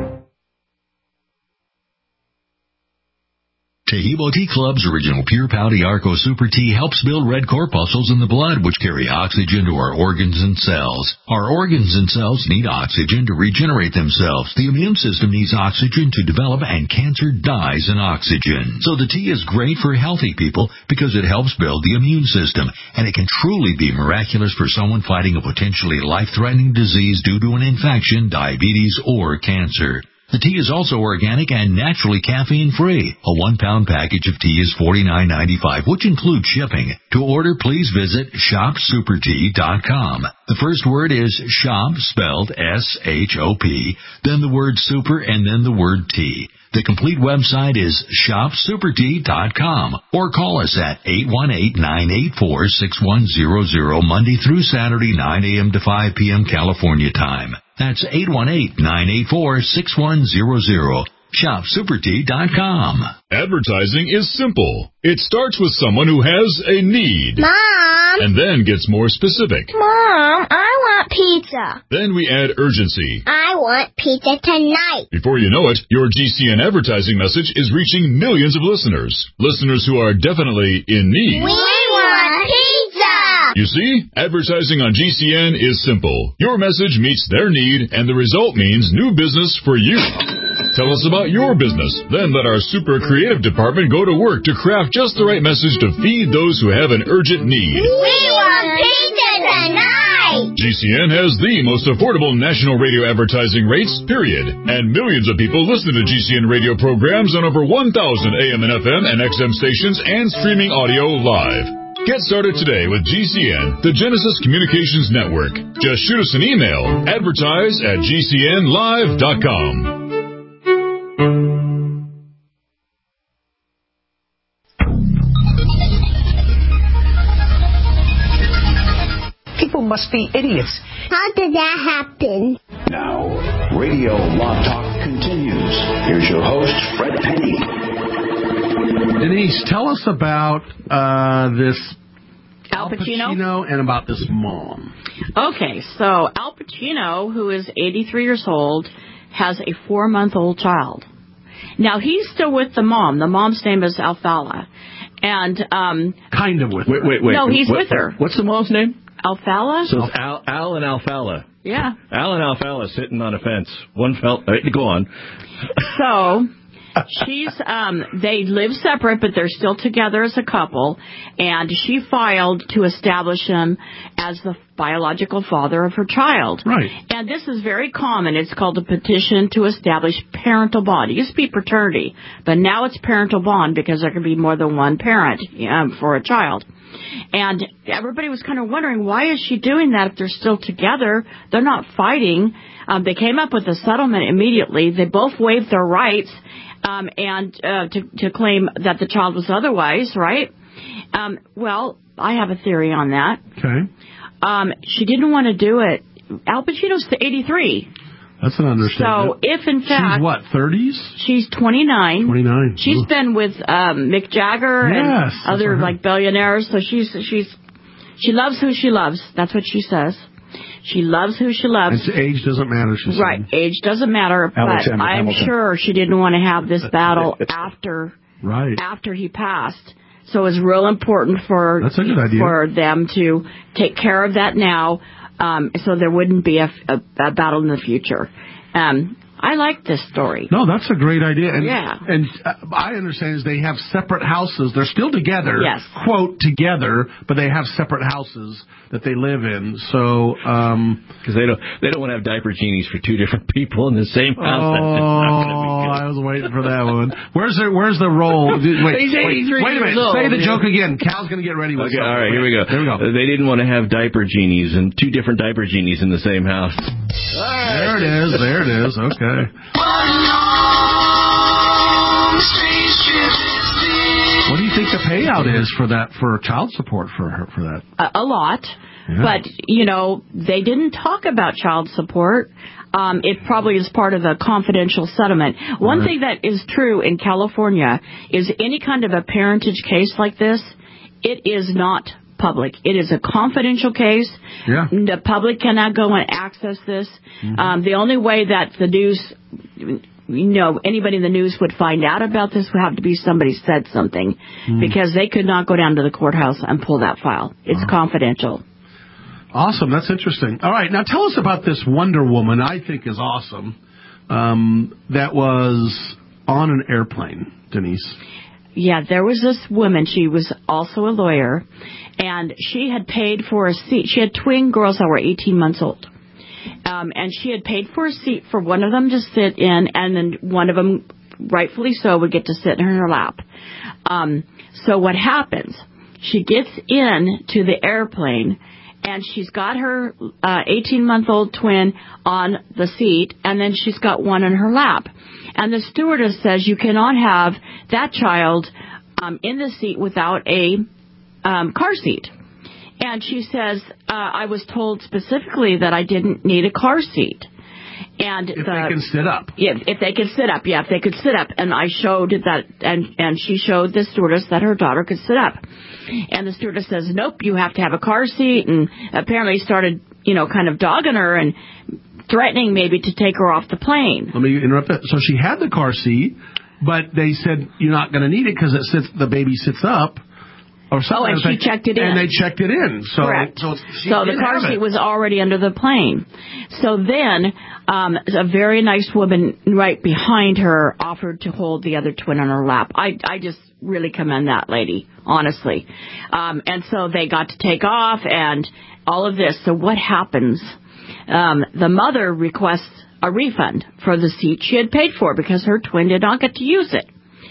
Taheebo Tea Club's original Pure Pouty Arco Super Tea helps build red corpuscles in the blood, which carry oxygen to our organs and cells. Our organs and cells need oxygen to regenerate themselves. The immune system needs oxygen to develop, and cancer dies in oxygen. So the tea is great for healthy people because it helps build the immune system, and it can truly be miraculous for someone fighting a potentially life-threatening disease due to an infection, diabetes, or cancer. The tea is also organic and naturally caffeine-free. A one-pound package of tea is forty-nine ninety-five, which includes shipping. To order, please visit shop super tea dot com. The first word is shop, spelled S H O P, then the word super, and then the word tea. The complete website is shop super tea dot com, or call us at eight one eight, nine eight four, six one zero zero, Monday through Saturday, nine a.m. to five p.m. California time. That's eight one eight, nine eight four, six one zero zero. shop super tea dot com. Advertising is simple. It starts with someone who has a need. Mom! And then gets more specific. Mom, I want pizza. Then we add urgency. I want pizza tonight. Before you know it, your G C N advertising message is reaching millions of listeners. Listeners who are definitely in need. We want pizza! You see, advertising on G C N is simple. Your message meets their need, and the result means new business for you. Tell us about your business. Then let our super creative department go to work to craft just the right message to feed those who have an urgent need. We want pizza tonight! G C N has the most affordable national radio advertising rates, period. And millions of people listen to G C N radio programs on over one thousand A M and F M and X M stations and streaming audio live. Get started today with G C N, the Genesis Communications Network. Just shoot us an email, advertise at G C N live dot com. People must be idiots. How did that happen? Now, Radio Law Talk continues. Here's your host, Fred Penny. Denise, tell us about uh, this Al Pacino? Al Pacino and about this mom. Okay, so Al Pacino, who is eighty-three years old, has a four-month-old child. Now, he's still with the mom. The mom's name is Alfala. And, um... Kind of with wait, her. Wait, wait, No, he's what, with her. What's the mom's name? Alfala? So it's Al, Al and Alfala. Yeah. Al and Alfala sitting on a fence. One fell... Right, go on. So... She's, um, they live separate, but they're still together as a couple, and she filed to establish him as the biological father of her child. Right. And this is very common. It's called a petition to establish parental bond. It used to be paternity, but now it's parental bond because there can be more than one parent um, for a child. And everybody was kind of wondering, why is she doing that if they're still together? They're not fighting. Um, they came up with a settlement immediately. They both waived their rights. Um, and uh, to, to claim that the child was otherwise, right? Um, well, I have a theory on that. Okay. Um, she didn't want to do it. Al Pacino's eighty-three. That's an understatement. So if, in fact... She's what, thirties? She's twenty-nine. twenty-nine. She's Ooh. been with um, Mick Jagger yes, and other, like, billionaires. So she's she's she loves who she loves. That's what she says. She loves who she loves. And age doesn't matter, she said. Right. Age doesn't matter, Alexander but I'm Hamilton. sure she didn't want to have this battle after right. after he passed. So it was real important for That's a good idea. for them to take care of that now, um, so there wouldn't be a, a, a battle in the future. Um, I like this story. No, that's a great idea. And, Yeah. And uh, I understand is they have separate houses. They're still together, Yes. quote, together, but they have separate houses that they live in. So, um... Because they don't, they don't want to have diaper genies for two different people in the same house. Oh, That's just not going to be good. I was waiting for that one. Where's the, where's the roll? Wait, He's wait, eighty-three wait a minute. years old. Say the joke again. Cal's going to get ready with Okay, something. all right, here we go. There we go. They didn't want to have diaper genies and two different diaper genies in the same house. There it is. There it is. Okay. What do you think the payout is for that, for child support for her, for that? A, a lot. Yeah. But, you know, they didn't talk about child support. Um, it probably is part of the confidential settlement. One Right. thing that is true in California is any kind of a parentage case like this, it is not public. It is a confidential case. Yeah. The public cannot go and access this. Mm-hmm. Um, the only way that the news, you know, anybody in the news would find out about this would have to be somebody said something, Mhm. because they could not go down to the courthouse and pull that file. It's Wow. confidential. Awesome. That's interesting. All right. Now tell us about this Wonder Woman I think is awesome. Um, that was on an airplane, Denise. Yeah, there was this woman. She was also a lawyer, and she had paid for a seat. She had twin girls that were eighteen months old. Um, and she had paid for a seat for one of them to sit in, and then one of them, rightfully so, would get to sit in her lap. Um, so what happens? She gets in to the airplane, and she's got her uh, eighteen-month-old twin on the seat, and then she's got one in her lap. And the stewardess says you cannot have that child um, in the seat without a um, car seat. And she says, uh, I was told specifically that I didn't need a car seat. And If the, they can sit up. If, if they could sit up, yeah, if they could sit up. And I showed that, and, and she showed the stewardess that her daughter could sit up. And the stewardess says, nope, you have to have a car seat. And apparently started, you know, kind of dogging her and threatening maybe to take her off the plane. Let me interrupt that. So she had the car seat, but they said you're not going to need it because it sits, the baby sits up. Or something. Oh, and she checked it in. And they checked it in. So, Correct. So, she so the did car have seat it. was already under the plane. So then um, a very nice woman right behind her offered to hold the other twin on her lap. I, I just really commend that lady, honestly. Um, and so they got to take off and all of this. So what happens? Um, the mother requests a refund for the seat she had paid for because her twin did not get to use it.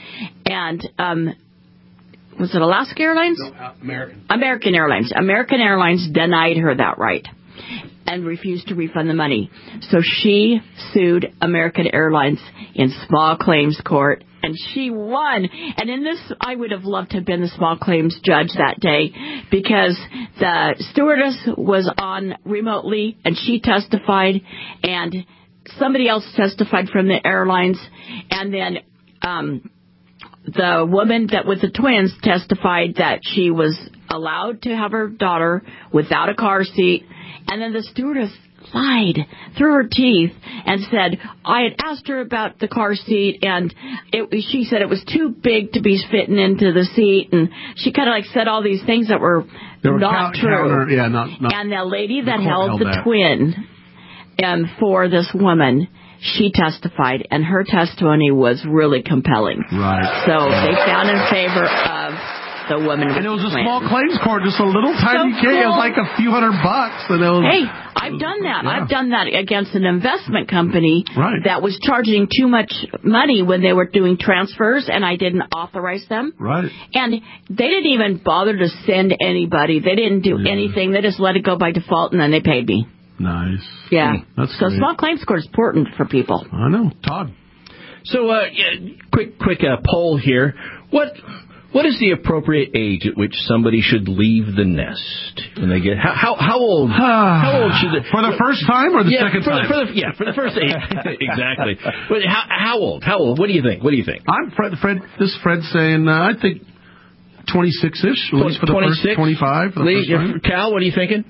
And um, was it Alaska Airlines? No, uh, American. American Airlines. American Airlines denied her that right and refused to refund the money. So she sued American Airlines in small claims court, and she won. And in this, I would have loved to have been the small claims judge that day because the stewardess was on remotely, and she testified, and somebody else testified from the airlines, and then um the woman that with the twins testified that she was allowed to have her daughter without a car seat. And then the stewardess lied through her teeth and said, I had asked her about the car seat, and it, she said it was too big to be fitting into the seat. And she kind of like said all these things that were, They were not count- true. Counter, yeah, not, not, and the lady that court held held the that. twin um, for this woman, she testified, and her testimony was really compelling. Right. So they found in favor of the woman with And it was a the small twins. claims court, just a little tiny So case. It was cool. like a few hundred bucks. And it was, Hey, I've done that. Yeah. I've done that against an investment company Right. that was charging too much money when they were doing transfers, and I didn't authorize them. Right. And they didn't even bother to send anybody. They didn't do Yeah. anything. They just let it go by default, and then they paid me. Nice. Yeah. That's so great. small claims court is important for people. I know. Todd. So, uh, yeah, quick, quick uh, poll here. What, what is the appropriate age at which somebody should leave the nest when they get? How, how, how old? How old should they? For the first time or the yeah, second for, time? For the, yeah, for the first age. Exactly. But how, how old? How old? What do you think? What do you think? I'm Fred. Fred. This Fred's saying. Uh, I think twenty-six ish. At least for the twenty-six? first twenty-five. For the Lee, first time. Cal, what are you thinking?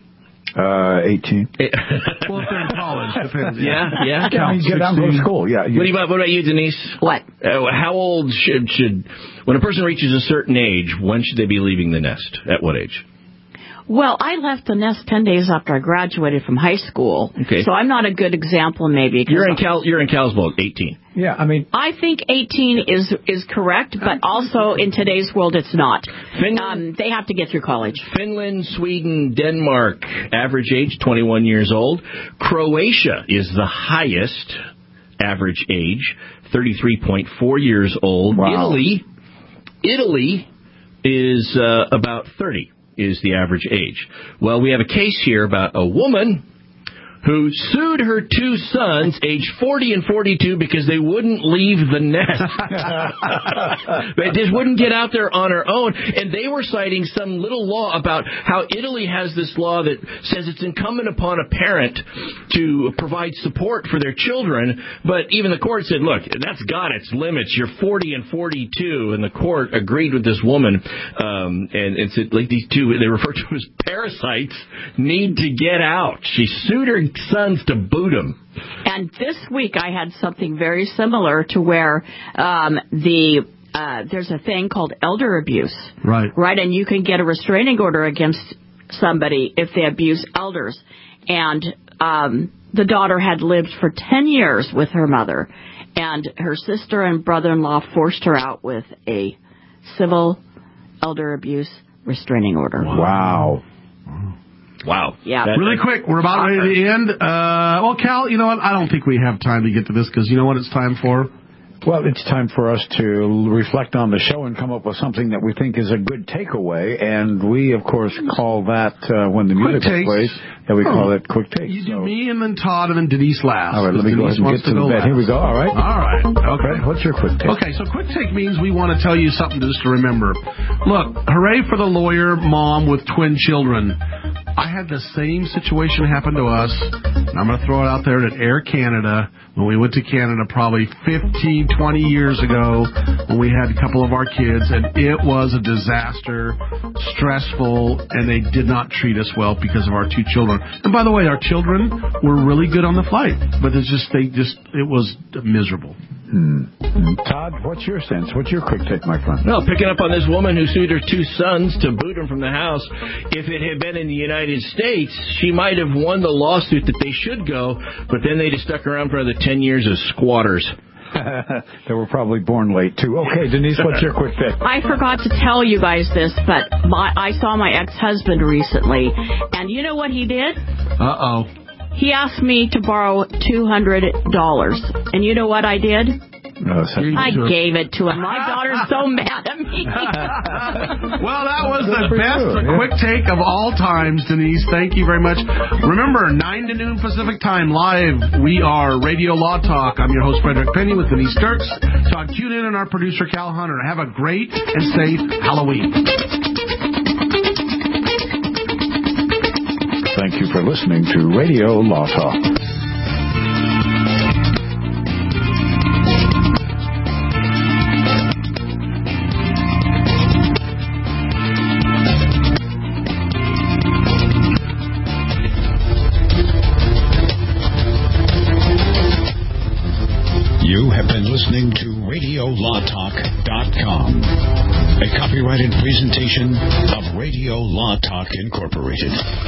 Uh, eighteen. Well, if they're in college, depends. Yeah, yeah. Yeah, you get out and go to school. Yeah. You, What about what about you, Denise? What? Uh, how old should should when a person reaches a certain age? When should they be leaving the nest? At what age? Well, I left the nest ten days after I graduated from high school. Okay. So I'm not a good example, maybe. 'cause You're in Cal. You're in Carlsbad, eighteen. Yeah, I mean, I think eighteen is is correct, but also in today's world, it's not. Finland, um, they have to get through college. Finland, Sweden, Denmark, average age twenty-one years old. Croatia is the highest average age, thirty-three point four years old. Wow. Italy, Italy is uh, about thirty. Is the average age. Well, we have a case here about a woman who sued her two sons, age forty and forty-two, because they wouldn't leave the nest. They just wouldn't get out there on her own. And they were citing some little law about how Italy has this law that says it's incumbent upon a parent to provide support for their children. But even the court said, look, that's got its limits. You're forty and forty-two. And the court agreed with this woman um, and, and said, like, these two, they refer to as parasites, need to get out. She sued her sons to boot them. And this week I had something very similar to where um, the uh, there's a thing called elder abuse. Right. Right, and you can get a restraining order against somebody if they abuse elders. And um, the daughter had lived for ten years with her mother, and her sister and brother-in-law forced her out with a civil elder abuse restraining order. Wow. Wow. Yeah. That, Really quick, we're about ready to end. Uh, well, Cal, you know what? I don't think we have time to get to this because you know what it's time for? Well, it's time for us to reflect on the show and come up with something that we think is a good takeaway. And we, of course, call that, uh, when the Quick music takes. plays, yeah, we Oh. call it quick takes. You do So- me and then Todd and then Denise last. All right, let me go ahead Denise and wants get to the go bed. last. Here we go. All right. All right. Okay. What's your quick take? Okay, so quick take means we want to tell you something just to remember. Look, hooray for the lawyer mom with twin children. I had the same situation happen to us. I'm going to throw it out there at Air Canada when we went to Canada probably fifteen, twenty years ago when we had a couple of our kids, and it was a disaster, stressful, and they did not treat us well because of our two children. And by the way, our children were really good on the flight, but it's just, they just, it was miserable. Hmm. Todd, what's your sense? What's your quick take, my friend? No, picking up on this woman who sued her two sons to boot them from the house. If it had been in the United States, she might have won the lawsuit that they should go, but then they just stuck around for another ten years as squatters. They were probably born late, too. Okay, Denise, what's your quick take? I forgot to tell you guys this, but my, I saw my ex-husband recently, and you know what he did? Uh-oh. He asked me to borrow two hundred dollars, and you know what I did? Uh, I gave it to him. My daughter's so mad at me. Well, that was the Good for best you, yeah. quick take of all times, Denise. Thank you very much. Remember, nine to noon Pacific time, live. We are Radio Law Talk. I'm your host, Frederick Penny, with Denise Dirks, Todd Cunin, and our producer, Cal Hunter. Have a great and safe Halloween. Thank you for listening to Radio Law Talk. You have been listening to radio law talk dot com, a copyrighted presentation of Radio Law Talk Incorporated.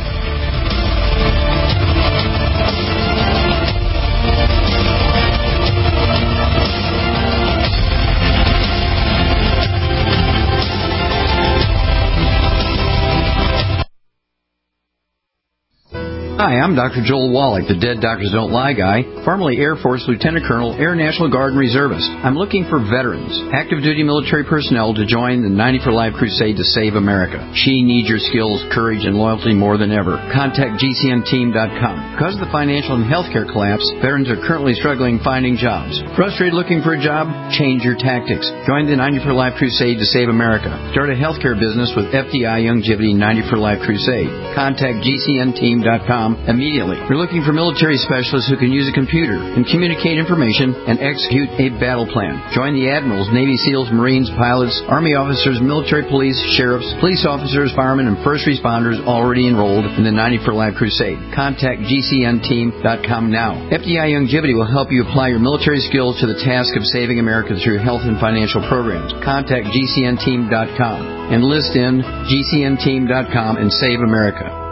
Hi, I'm Doctor Joel Wallach, the Dead Doctors Don't Lie guy, formerly Air Force Lieutenant Colonel, Air National Guard and Reservist. I'm looking for veterans, active duty military personnel to join the ninety for Life crusade to save America. She needs your skills, courage, and loyalty more than ever. Contact G C N team dot com. Because of the financial and healthcare collapse, veterans are currently struggling finding jobs. Frustrated looking for a job? Change your tactics. Join the ninety for Life crusade to save America. Start a healthcare business with F D I Longevity ninety for Life crusade. Contact G C N team dot com. com immediately. We're looking for military specialists who can use a computer and communicate information and execute a battle plan. Join the admirals, Navy SEALs, Marines, pilots, Army officers, military police, sheriffs, police officers, firemen, and first responders already enrolled in the ninety for Life Crusade. Contact G C N team dot com now. F D I Longevity will help you apply your military skills to the task of saving America through health and financial programs. Contact G C N team dot com. Enlist in G C N team dot com and save America.